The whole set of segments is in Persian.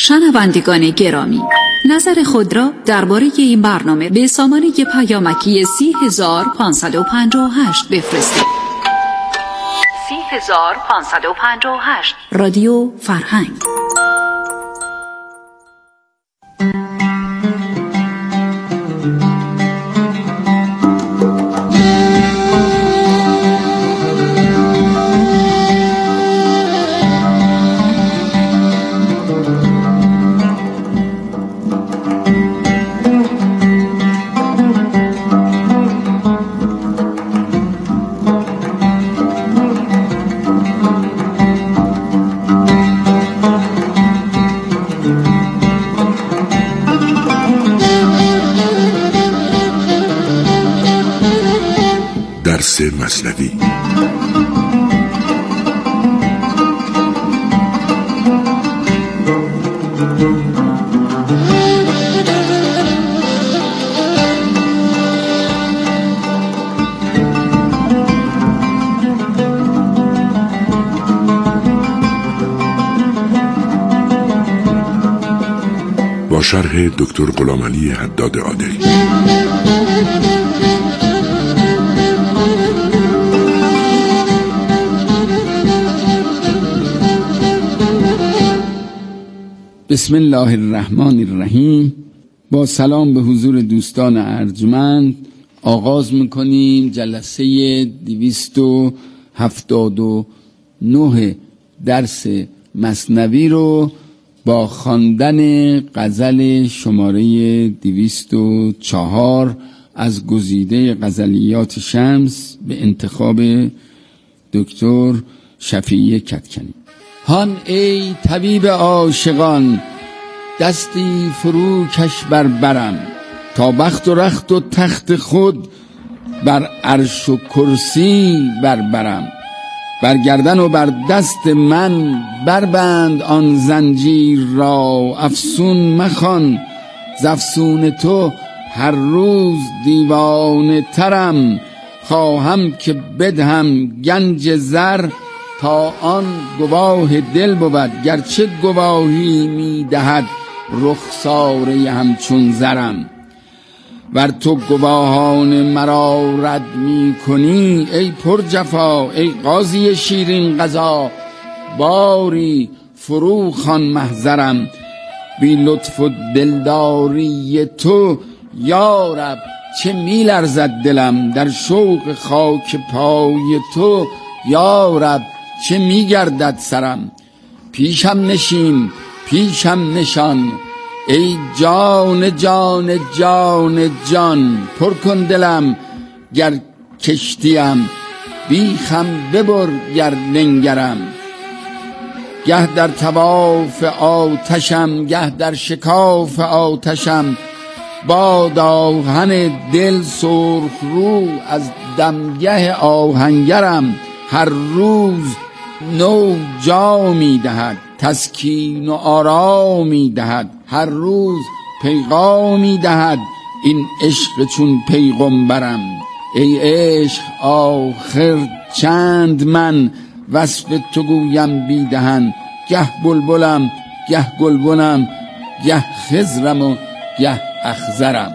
شنوندگان گرامی، نظر خود را درباره این برنامه به سامانه پیامکی 30558 بفرستید. 30558 رادیو فرهنگ. درس مثنوی. با شرح دکتر غلامعلی حداد عادلی. بسم الله الرحمن الرحیم. با سلام به حضور دوستان ارجمند آغاز میکنیم جلسه 279 درس مثنوی رو با خواندن غزل شماره 204 از گزیده غزلیات شمس به انتخاب دکتر شفیع کدکنی. هان ای طبیب عاشقان، دستی فرو کش بر برم، تا بخت و رخت و تخت خود بر عرش و کرسی بربرم. بر گردن و بر دست من بربند آن زنجیر را، افسون مخوان ز افسون تو هر روز دیوانه ترم. خواهم که بدهم گنج زر تا آن گواه دل بود، گرچه گواهی می دهد رخساره همچون زرم. ور تو گواهان مرا رد می کنی ای پر جفا، ای قاضی شیرین قضا، باری فرو خوان محضرم. بی لطف و دلداری تو یارب چه می لرزد دلم، در شوق خاک پای تو یارب چه می گردد سرم. پیشم نشین پیشم نشان ای جان جان جان جان، پر کن دلم گر کشتیم، بیخم ببر گر لنگرم. گه در طواف آتشم گه در شکاف آتشم، باد آهن دل سرخ رو از دمگه آهنگرم. هر روز نو جامی دهد تسکین و آرامی دهد، هر روز پیغامی دهد این عشق چون پیغمبرم. ای عشق آخر چند من وصف تو گویم بی دهن، گه بلبلم گه گلبنم، گه خضرم و گه اخضرم.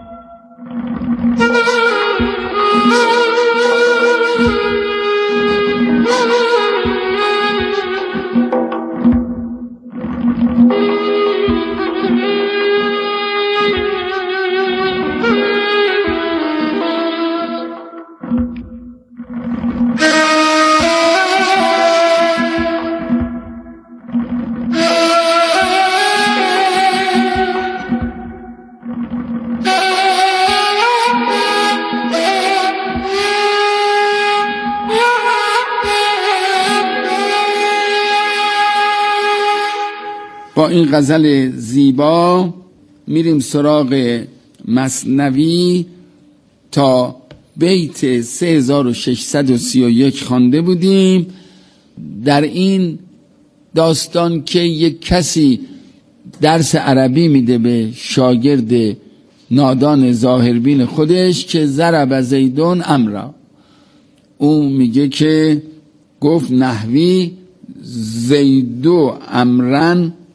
با این غزل زیبا میریم سراغ مثنوی. تا بیت 3631 خوانده بودیم. در این داستان که یک کسی درس عربی میده به شاگرد نادان ظاهربین خودش که ضرب زیدون امرا، اون میگه که گفت نحوی زیدو امرن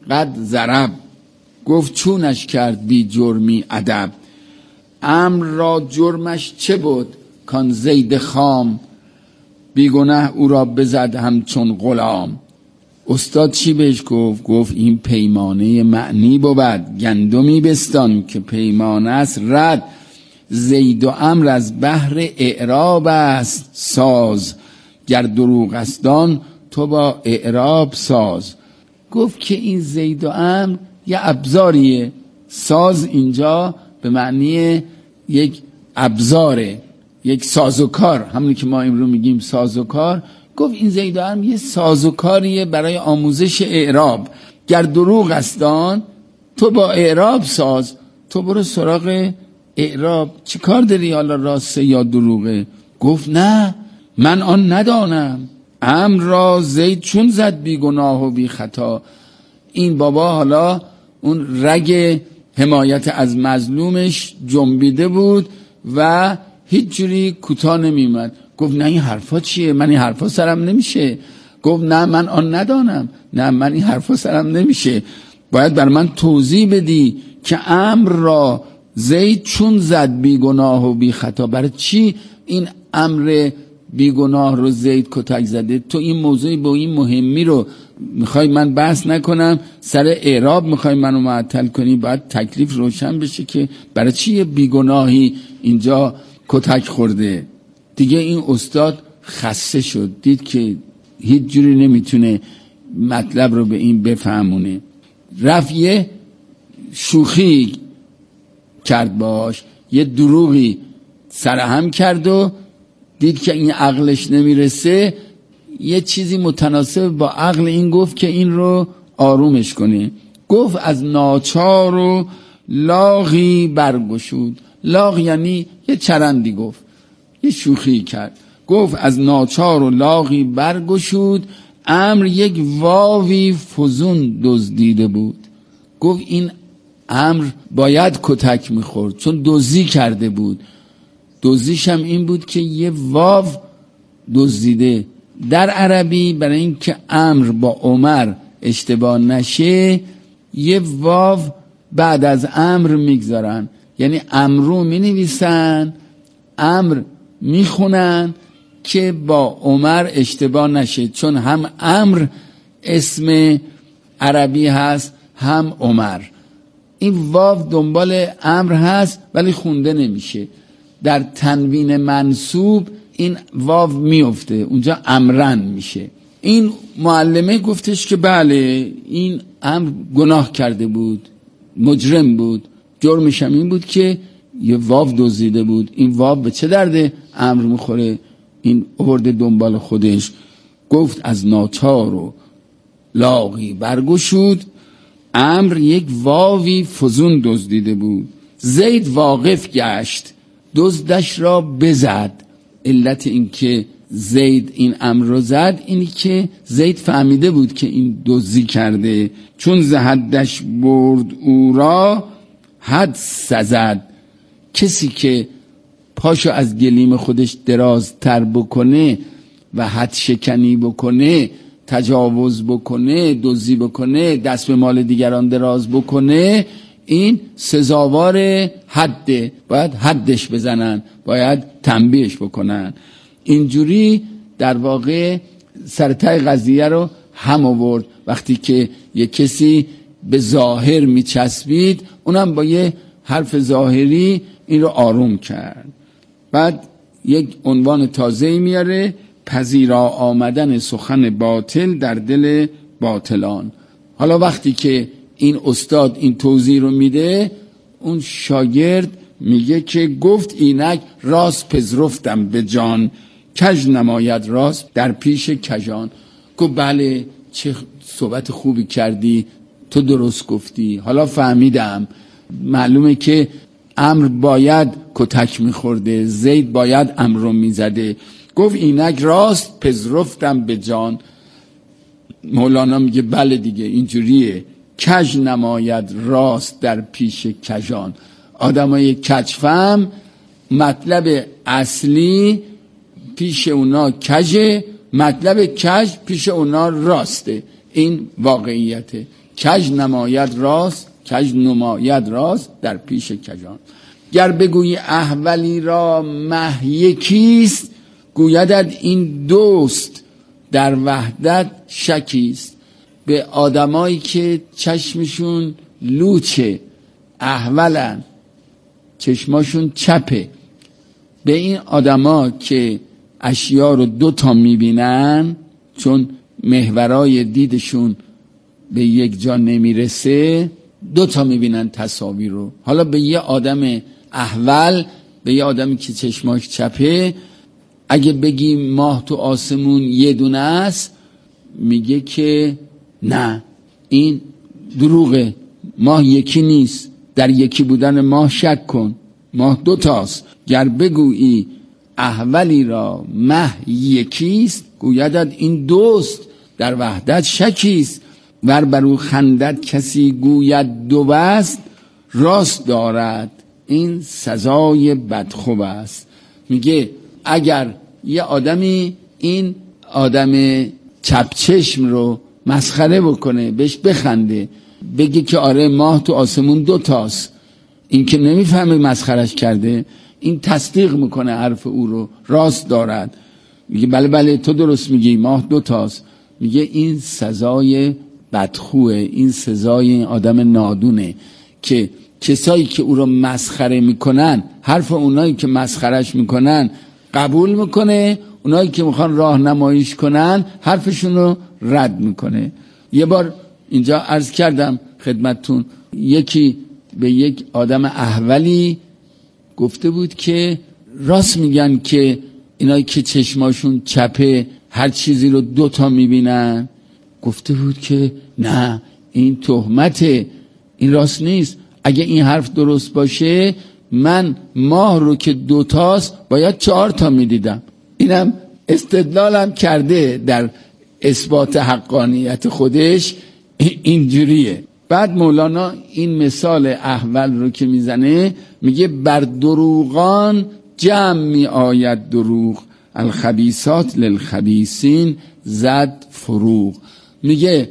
قد ضرب، گفت چونش کرد بی جرمی ادب. عمرو را جرمش چه بود کان زید خام، بی گناه او را بزد همچون غلام. استاد چی بهش گفت؟ گفت این پیمانه معنی بود، گندمی بستان که پیمانه است رد. زید و عمرو از بحر اعراب است ساز، گر دروغ استان تو با اعراب ساز. گفت که این زید و عمرو یه ابزاریه. ساز اینجا به معنی یک ابزاره، یک سازوکار، همونی که ما امروز میگیم سازوکار. گفت این زید و عمرو یه سازوکاریه برای آموزش اعراب. گر دروغ استان تو با اعراب ساز. تو برو سراغ اعراب، چی کار داری حالا راسته یا دروغه؟ گفت نه من آن ندانم. عمرو را زید چون زد بی گناه و بی خطا. این بابا حالا اون رگ حمایت از مظلومش جنبیده بود و هیچ جوری کوتاه نمیومد. گفت نه این حرفا چیه؟ من این حرفا سرم نمیشه. گفت نه من آن ندانم، نه من این حرفا سرم نمیشه. باید بر من توضیح بدی که عمرو را زید چون زد بی گناه و بی خطا. برای چی این عمرو بی گناه رو زید کتک زده؟ تو این موضوعی با این مهمی رو میخوای من بحث نکنم، سر اعراب میخوای منو معطل کنی؟ باید تکلیف روشن بشه که برای چی یه بی گناهی اینجا کتک خورده. دیگه این استاد خسته شد، دید که هیچ جوری نمیتونه مطلب رو به این بفهمونه. رفت یه شوخی کرد باش، یه دروغی سرهم کرد و دید که این عقلش نمیرسه، یه چیزی متناسب با عقل این گفت که این رو آرومش کنه. گفت از ناچار و لاغی برگشود. لاغ یعنی یه چرندی، گفت یه شوخی کرد. گفت از ناچار و لاغی برگشود. عمرو یک واوی فزون دزدیده بود. گفت این عمرو باید کتک میخورد چون دزدی کرده بود. دزدیش هم این بود که یه واو دزدیده. در عربی برای این که عمرو با عمر اشتباه نشه یه واو بعد از عمرو میگذارن، یعنی عمرو می نویسن، عمرو می خونن که با عمر اشتباه نشه، چون هم عمرو اسم عربی هست هم عمر. این واو دنبال عمرو هست ولی خونده نمیشه. در تنوین منصوب این واو میفته، اونجا امرن میشه. این معلمه گفتش که بله این عمرو گناه کرده بود، مجرم بود، جرمش هم این بود که یه واو دزدیده بود. این واو به چه درده عمرو میخوره؟ این آورده دنبال خودش. گفت از ناچار و لاغی برگشود. عمرو یک واوی فزون دزدیده بود. زید واقف گشت دزدش را بزد. علت این که زید این عمرو رو زد اینی که زید فهمیده بود که این دزدی کرده. چون ز حدش برد او را حد سزد. کسی که پاشو از گلیم خودش درازتر بکنه و حد شکنی بکنه، تجاوز بکنه، دزدی بکنه، دست به مال دیگران دراز بکنه، این سزاوار حده، باید حدش بزنن، باید تنبیهش بکنن. اینجوری در واقع سرتای قضیه رو هم آورد. وقتی که یک کسی به ظاهر میچسبید اونم با یه حرف ظاهری این رو آروم کرد. بعد یک عنوان تازه میاره، پذیرا آمدن سخن باطل در دل باطلان. حالا وقتی که این استاد این توضیح رو میده، اون شاگرد میگه که گفت اینک راست پذرفتم به جان، کج نماید راست در پیش کجان. گفت بله چه صحبت خوبی کردی، تو درست گفتی، حالا فهمیدم. معلومه که عمرو باید کتک میخورده، زید باید عمرو رو میزده. گفت اینک راست پذرفتم به جان. مولانا میگه بله دیگه اینجوریه، کج نماید راست در پیش کجان. آدمای کجفهم مطلب اصلی پیش اونا کجه، مطلب کج پیش اونا راسته. این واقعیته. کج نماید راست در پیش کجان. گر بگویی احولی را مه یکیست، گویدت این دوست در وحدت شکیست. به آدمایی که چشمشون لوچه، احولن، چشماشون چپه، به این آدما که اشیا رو دوتا میبینن چون محورای دیدشون به یک جا نمیرسه، دوتا میبینن تصاویر رو. حالا به یه آدم احول، به یه آدمی که چشماش چپه، اگه بگی ماه تو آسمون یه دونه است، میگه که نه، این دروغه، ماه یکی نیست، در یکی بودن ماه شک کن، ماه دوتاست. گر بگویی احولی را مه یکیست، گویدت این دوست در وحدت شکیست. ور برو خندد کسی گوید دو است، راست دارد این سزای بدخوب است. میگه اگر یه آدمی این آدم چپچشم رو مسخره بکنه، بهش بخنده، بگه که آره ماه تو آسمون دوتاست، این که نمیفهمه مسخرش کرده، این تصدیق میکنه حرف او رو، راست دارد. میگه بله بله تو درست میگی، ماه دوتاست. میگه این سزای بدخوه، این سزای این آدم نادونه که کسایی که او رو مسخره میکنن، حرف اونایی که مسخرش میکنن قبول میکنه، اونایی که میخوان راهنماییش کنن حرفشون رو رد میکنه. یه بار اینجا عرض کردم خدمتتون، یکی به یک آدم احولی گفته بود که راست میگن که اینایی که چشماشون چپه هر چیزی رو دوتا میبینن. گفته بود که نه، این تهمته، این راست نیست. اگه این حرف درست باشه من ماه رو که دوتاست باید 4 تا میدیدم. اینم استدلالم کرده در اثبات حقانیت خودش اینجوریه. بعد مولانا این مثال احول رو که میزنه، میگه بر دروغان جمع می آید دروغ، الخبیثات للخبیثین زد فروغ. میگه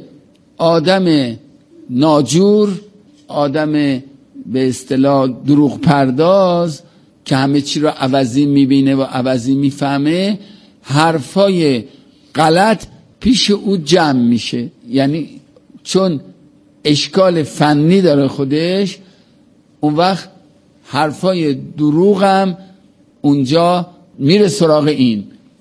آدم ناجور، آدم به اصطلاح دروغ پرداز که همه چی رو عوضی میبینه و عوضی میفهمه، حرفای غلط پیش او جمع میشه. یعنی چون اشکال فنی داره خودش، اون وقت حرفای دروغ هم اونجا میره سراغ این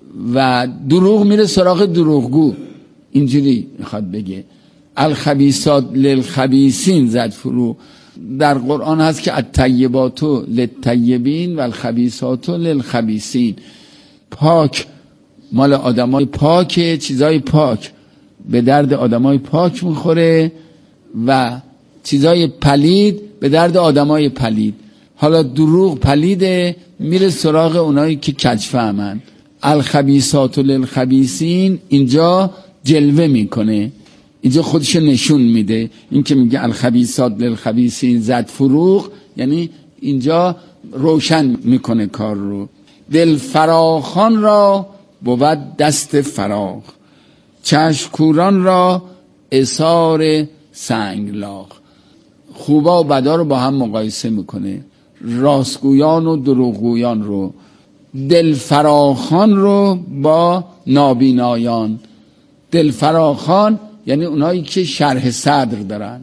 و دروغ میره سراغ دروغگو. اینجوری میخواد بگه الخبیثات للخبیثین زد فروغ. در قرآن هست که الطیبات للطیبین و الخبیثات للخبیثین. پاک مال آدمای پاکه، چیزای پاک به درد آدمای پاک میخوره و چیزای پلید به درد آدمای پلید. حالا دروغ پلیده، میره سراغ اونایی که کج فهمن. الخبیثات للخبیثین اینجا جلوه میکنه، اینجا خودش نشون میده. این که میگه الخبیثات للخبیثین زد فروغ، یعنی اینجا روشن میکنه کار رو. دل فراخان را بود دست فراخ، چشم کوران را اثار سنگلاخ. خوبا و بدا رو با هم مقایسه میکنه، راستگویان و دروغگویان رو. دل فراخان رو با نابینایان. دل فراخان یعنی اونایی که شرح صدر دارن.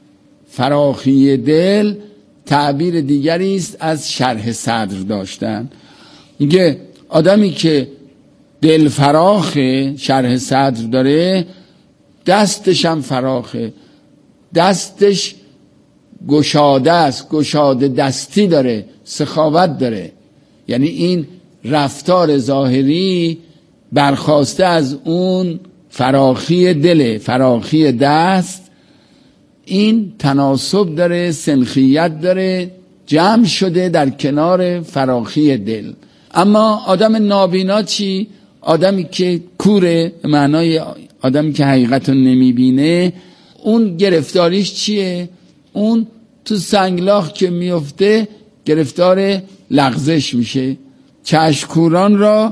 فراخی دل تعبیر دیگری است از شرح صدر داشتن. میگه آدمی که دل فراخه، شرح صدر داره، دستش هم فراخه، دستش گشاده است، گشاده دستی داره، سخاوت داره. یعنی این رفتار ظاهری برخواسته از اون فراخی دل، فراخی دست. این تناسب داره، سنخیت داره، جمع شده در کنار فراخی دل. اما آدم نابینا چی؟ آدمی که کوره، معنای آدمی که حقیقت رو نمیبینه، اون گرفتاریش چیه؟ اون تو سنگلاخ که میفته گرفتار لغزش میشه. چشمکوران را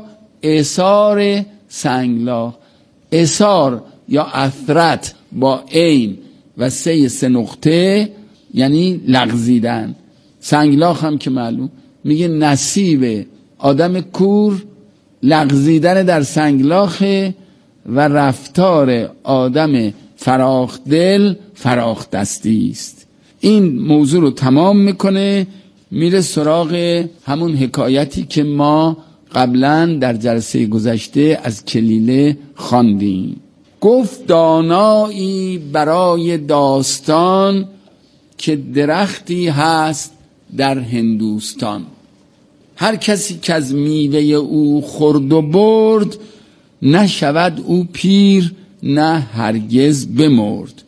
اثار سنگلاخ. اثار یا اثرت با عین و 3 نقطه یعنی لغزیدن. سنگلاخ هم که معلوم میگه نصیب آدم کور لغزیدن در سنگلاخ و رفتار آدم فراخ دل فراخ دستی است. این موضوع رو تمام میکنه، میره سراغ همون حکایتی که ما قبلا در جلسه گذشته از کلیله خواندیم. گفت دانایی برای داستان که درختی هست در هندوستان. هر کسی که از میوه او خورد و برد، نشود او پیر نه هرگز بمرد.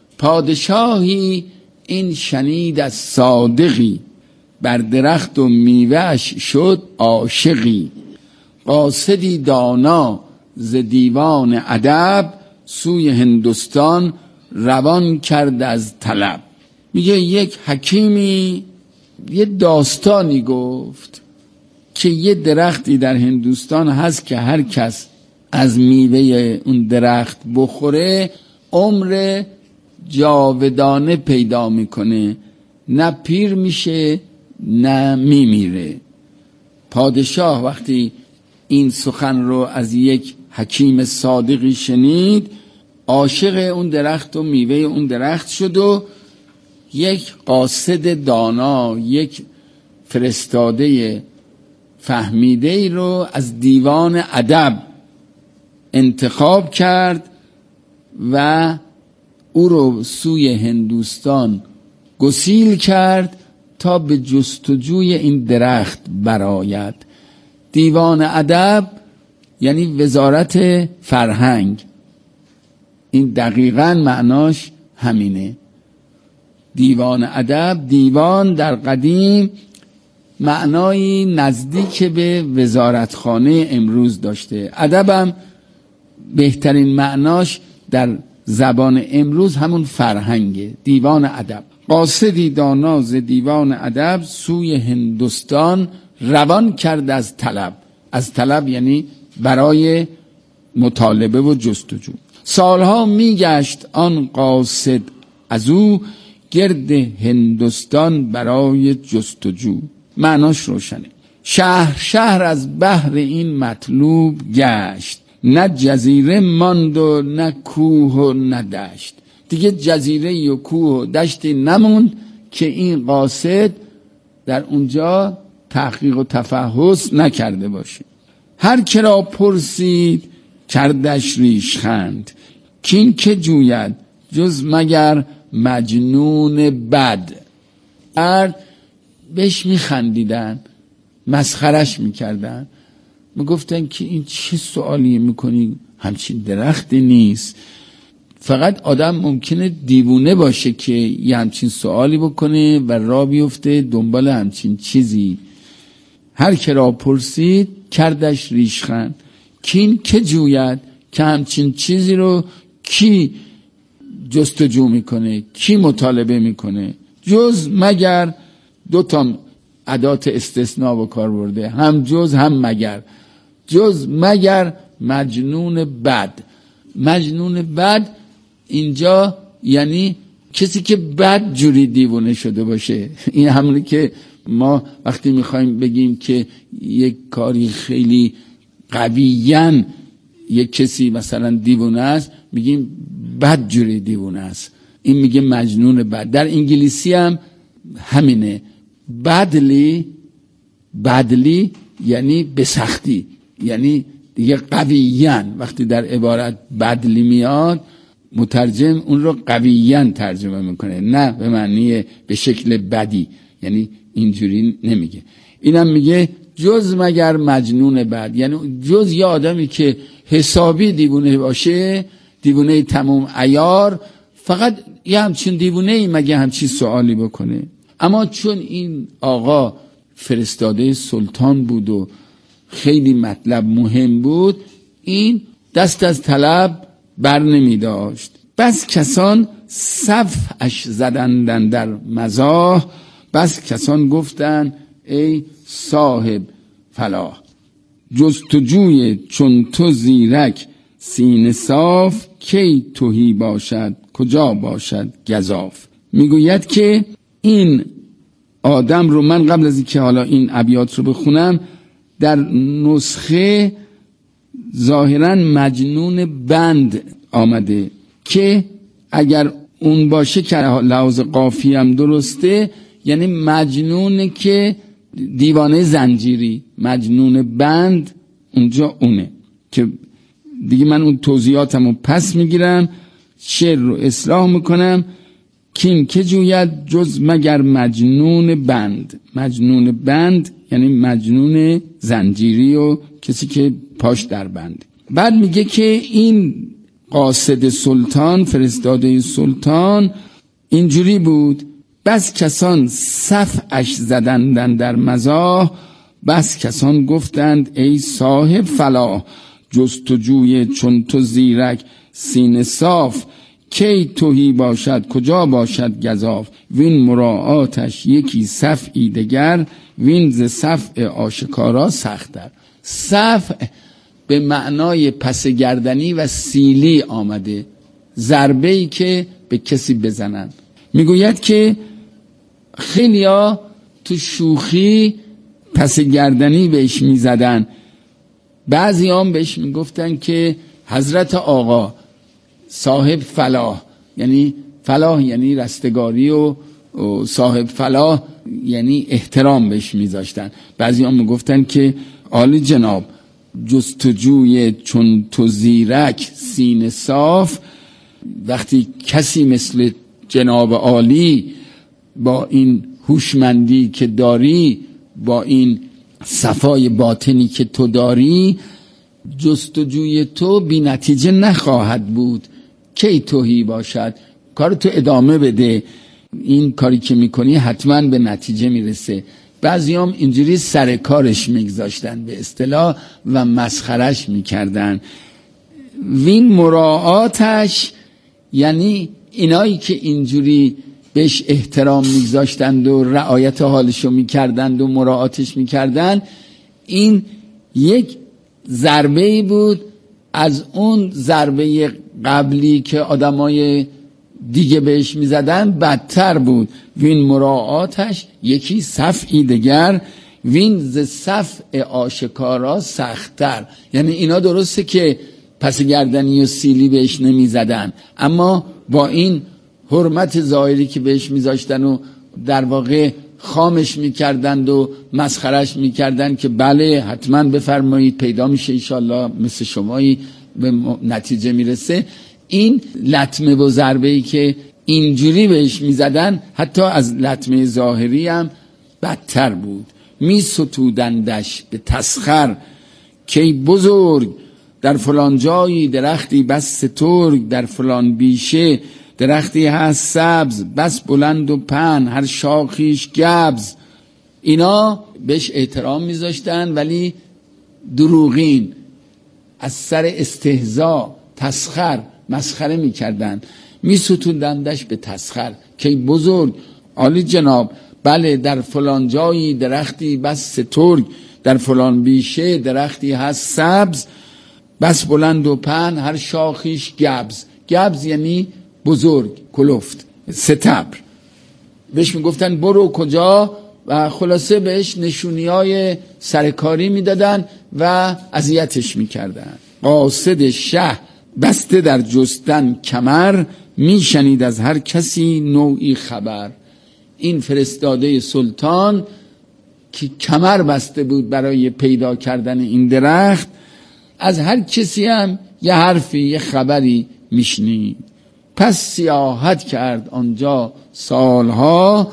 پادشاهی این شنید از صادقی، بر درخت و میوهش شد عاشقی. قاصدی دانا ز دیوان ادب، سوی هندوستان روان کرد از طلب. میگه یک حکیمی یه داستانی گفت که یه درختی در هندوستان هست که هر کس از میوه اون درخت بخوره عمر جاودانه پیدا میکنه، نه پیر میشه نه میمیره. پادشاه وقتی این سخن رو از یک حکیم صادقی شنید، عاشق اون درخت و میوه اون درخت شد و یک قاصد دانا، یک فرستاده فهمیده ای رو از دیوان ادب انتخاب کرد و او رو سوی هندوستان گسیل کرد تا به جستجوی این درخت برآید. دیوان ادب یعنی وزارت فرهنگ، این دقیقاً معناش همینه. دیوان ادب، دیوان در قدیم معنایی نزدیک به وزارتخانه امروز داشته. ادبم بهترین معناش در زبان امروز همون فرهنگه، دیوان ادب. قاصدی دانا ز دیوان ادب، سوی هندوستان روان کرد از طلب. از طلب یعنی برای مطالبه و جستجو. سالها میگشت آن قاصد از او، گرد هندوستان برای جستجو. معناش روشنه. شهر شهر از بحر این مطلوب گشت، نه جزیره ماند و نه کوه و نه دشت. دیگه جزیره و کوه و دشتی نموند که این قاصد در اونجا تحقیق و تفحص نکرده باشه. هر که را پرسید کردش ریشخند، کین که جوید جز مگر مجنون بد. بهش میخندیدن، مسخرش میکردن، میگفتن که این چه سوالی میکنی، همچین درختی نیست. فقط آدم ممکنه دیوونه باشه که یه همچین سوالی بکنه و راه بیفته دنبال همچین چیزی. هر که را پرسید کردش ریشخند، کین که جوید، که همچین چیزی رو کی جستجو میکنه، کی مطالبه میکنه، جز مگر. 2 ادات استثناء به کار برده، هم جز هم مگر. جز مگر مجنون بد. مجنون بد اینجا یعنی کسی که بد جوری دیوونه شده باشه. این همونی که ما وقتی میخوایم بگیم که یک کاری خیلی قویاً یک کسی مثلا دیوونه است، میگیم بد جوری دیوونه است. این میگه مجنون بد. در انگلیسی هم همینه. بدلی یعنی به سختی، یعنی دیگه قویاً. وقتی در عبارت بدلی میاد مترجم اون رو قویاً ترجمه میکنه، نه به معنی به شکل بدی، یعنی اینجوری نمیگه. اینم میگه جز مگر مجنون بد، یعنی جز یه آدمی که حسابی دیوونه باشه، دیوونه تمام عیار، فقط یه همچین دیوونه‌ای مگه همچین سوالی بکنه. اما چون این آقا فرستاده سلطان بود و خیلی مطلب مهم بود، این دست از طلب بر نمی داشت. بس کسان صفعش زدندن در مزاح، بس کسان گفتن ای صاحب فلاح. جستجوی چون تو زیرک سینه صاف، کی تهی باشد کجا باشد گزاف. میگوید که این آدم رو، من قبل از اینکه حالا این ابیات رو بخونم، در نسخه ظاهراً مجنون بند آمده که اگر اون باشه که لحاظ قافی هم درسته، یعنی مجنونه که دیوانه زنجیری، مجنون بند اونجا اونه که دیگه من اون توضیحاتمو پس میگیرم، شعر رو اصلاح میکنم. کین که جوید جز مگر مجنون بند. مجنون بند یعنی مجنون زنجیری و کسی که پاش در بند. بعد میگه که این قاصد سلطان، فرستاده سلطان، اینجوری بود: بس کسان صفعش زدندن در مزاح، بس کسان گفتند ای صاحب فلاح. جستجوی چون تو زیرک سینه صاف، کی تهی باشد کجا باشد گزاف. وین مراعاتش یکی صفعی دگر، وین ز صفع آشکارا سخت‌تر. صفع به معنای پس گردنی و سیلی آمده، ضربه‌ای که به کسی بزنن. میگوید که خیلیا تو شوخی پس گردنی بهش میزدن، بعضی هم بهش میگفتن که حضرت آقا، صاحب فلاح، یعنی فلاح یعنی رستگاری و صاحب فلاح یعنی احترام بهش میذاشتن. بعضی هم میگفتن که عالی جناب، جستجوی چون تو زیرک سینه صاف. وقتی کسی مثل جناب عالی با این هوشمندی که داری، با این صفای باطنی که تو داری، جستجوی تو بی نتیجه نخواهد بود، کی توهی باشد. کار تو ادامه بده، این کاری که میکنی حتما به نتیجه میرسه. بعضی هم اینجوری سر کارش میگذاشتن به اصطلاح و مسخرش میکردن. وین مراعاتش یعنی اینایی که اینجوری بهش احترام میگذاشتند و رعایت حالشو میکردند و مراعاتش میکردند، این یک ضربه‌ای بود از اون ضربه قبلی که آدمای دیگه بهش میزدن، بدتر بود. وین مراعاتش یکی صفعی دگر، وین ز صفع آشکارا سخت‌تر. یعنی اینا درسته که پس گردنی و سیلی بهش نمیزدن، اما با این حرمت ظاهری که بهش میذاشتن و در واقع خامش میکردند و مسخرش میکردند که بله حتما بفرمایید پیدا میشه انشالله مثل شمایی به نتیجه میرسه. این لطمه و ضربه‌ای که اینجوری بهش میزدن حتی از لطمه ظاهری هم بدتر بود. میستودندش به تسخر، کی بزرگ در فلان جایی درختی بس سترگ، در فلان بیشه درختی هست سبز، بس بلند و پهن هر شاخیش گبز. اینا بهش احترام میذاشتن ولی دروغین، از سر استهزا تسخر مسخره میکردن. میستودندش به تسخر، کی بزرگ عالی جناب، بله در فلان جایی درختی بس سترگ، در فلان بیشه درختی هست سبز، بس بلند و پهن هر شاخیش گبز. گبز یعنی بزرگ، کلفت، ستبر. بهش میگفتن برو کجا و خلاصه بهش نشونیای سرکاری میدادن و اذیتش میکردن. قاصد شه بسته در جستن کمر، میشنید از هر کسی نوعی خبر. این فرستاده سلطان که کمر بسته بود برای پیدا کردن این درخت، از هر کسی هم یه حرفی یه خبری میشنید. پس سیاحت کرد آنجا سالها،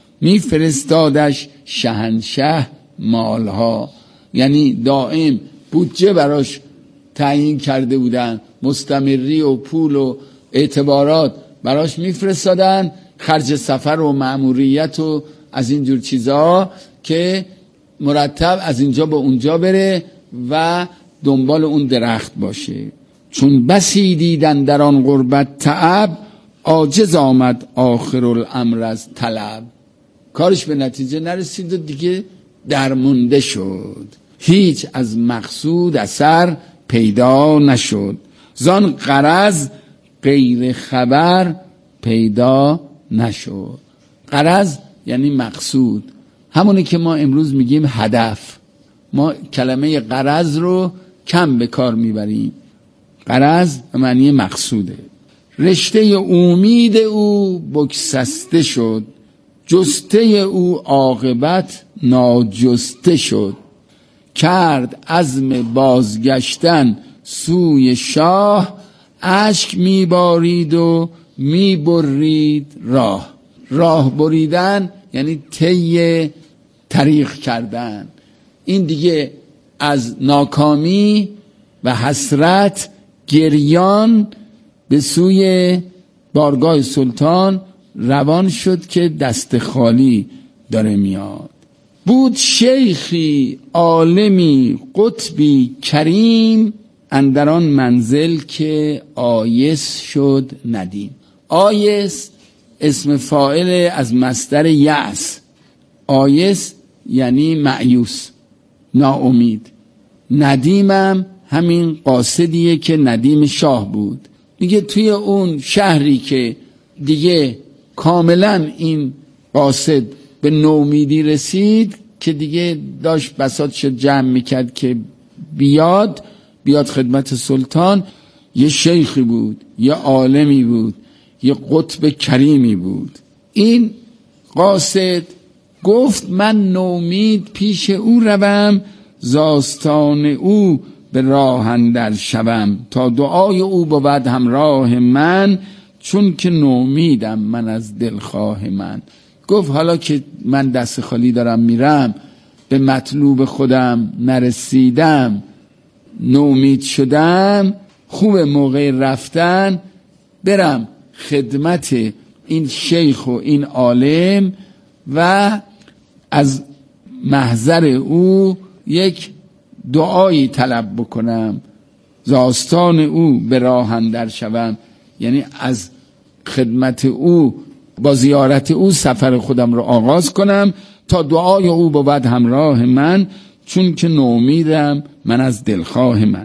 میفرستادش شهنشه مالها. یعنی دائم بودجه براش تعیین کرده بودن، مستمری و پول و اعتبارات براش میفرستادن، خرج سفر و مأموریت و از اینجور چیزا که مرتب از اینجا به اونجا بره و دنبال اون درخت باشه. چون بسی دیدن در آن غربت تعب، عاجز آمد آخر الامر از طلب. کارش به نتیجه نرسید و دیگه درمونده شد، هیچ از مقصود اثر پیدا نشد. زان غرض غیر خبر پیدا نشد. غرض یعنی مقصود، همونی که ما امروز میگیم هدف. ما کلمه غرض رو کم به کار میبریم. غرض معنی مقصوده. رشته امید او بگسسته شد، جسته او عاقبت ناجسته شد. کرد عزم بازگشتن سوی شاه، اشک میبارید و میبرید راه. راه بریدن یعنی طی طریق کردن. این دیگه از ناکامی و حسرت گریان به سوی بارگاه سلطان روان شد که دست خالی داره میاد. بود شیخی عالمی قطبی کریم، اندر آن منزل که آیس شد ندیم. آیس اسم فاعل از مصدر یأس. آیس یعنی مایوس، ناامید. ندیمم همین قاصدیه که ندیم شاه بود. دیگه توی اون شهری که دیگه کاملا این قاصد به نومیدی رسید که دیگه داشت بساطش جمع میکرد که بیاد خدمت سلطان، یه شیخی بود، یه عالمی بود، یه قطب کریمی بود. این قاصد گفت من نومید پیش او روم، زاستان او به راه اندر شوم. تا دعای او بود همراه من، چون که نومیدم من از دلخواه من. گفت حالا که من دست خالی دارم میرم، به مطلوب خودم نرسیدم، نومید شدم، خوب موقع رفتن برم خدمت این شیخ و این عالم و از محضر او یک دعایی طلب بکنم. زاستان او به راه اندر شوم، یعنی از خدمت او با زیارت او سفر خودم رو آغاز کنم. تا دعای او بود همراه من، چون که نومیدم من از دلخواه من.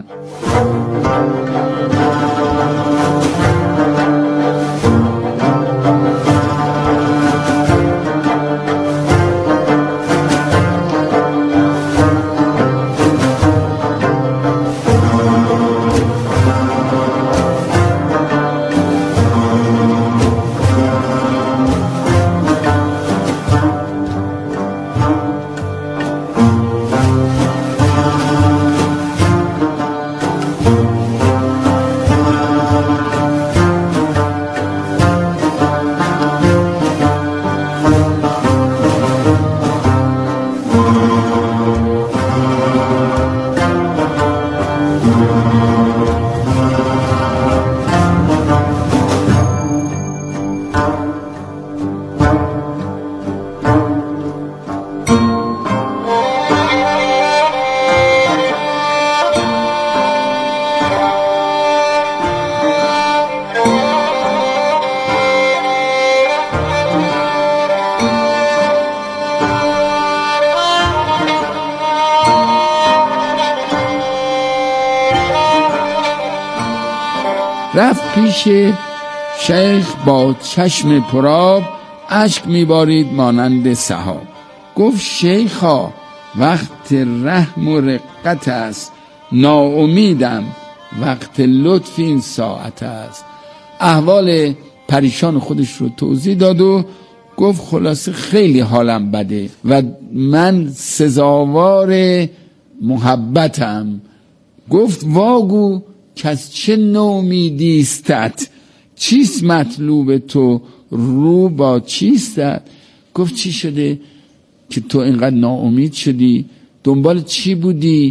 رفت پیش شیخ با چشم پرآب، اشک میبارید مانند سحاب. گفت شیخا وقت رحم و رقت است، ناامیدم وقت لطف این ساعت است. احوال پریشان خودش رو توضیح داد و گفت خلاصه خیلی حالم بده و من سزاوار محبتم. گفت واگو که از چه نومیدیستت، چیست مطلوب تو رو با چیستت؟ گفت چی شده که تو اینقدر ناامید شدی؟ دنبال چی بودی؟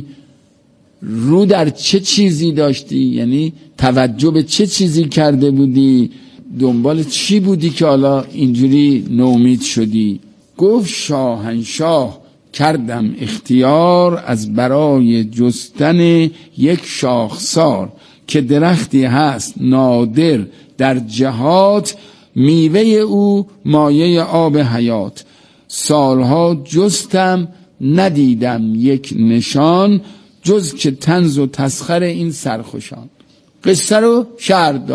رو در چه چیزی داشتی؟ یعنی توجه به چه چیزی کرده بودی؟ دنبال چی بودی که حالا اینجوری ناامید شدی؟ گفت شاهنشاه کردم اختیار، از برای جستن یک شاخسار، که درختی هست نادر در جهات، میوه او مایه آب حیات. سالها جستم ندیدم یک نشان، جز که طنز و تسخر این سرخوشان. قصه رو شرح داد.